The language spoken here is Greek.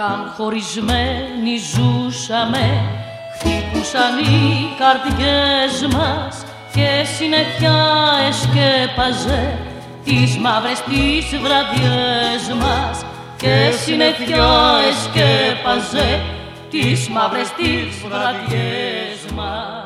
Όταν χωρισμένοι ζούσαμε, χτύπουσαν οι καρδιές μας και συννεφιά εσκέπαζε τις μαύρες τις βραδιές μας, και συννεφιά εσκέπαζε τις μαύρες τις βραδιές μας.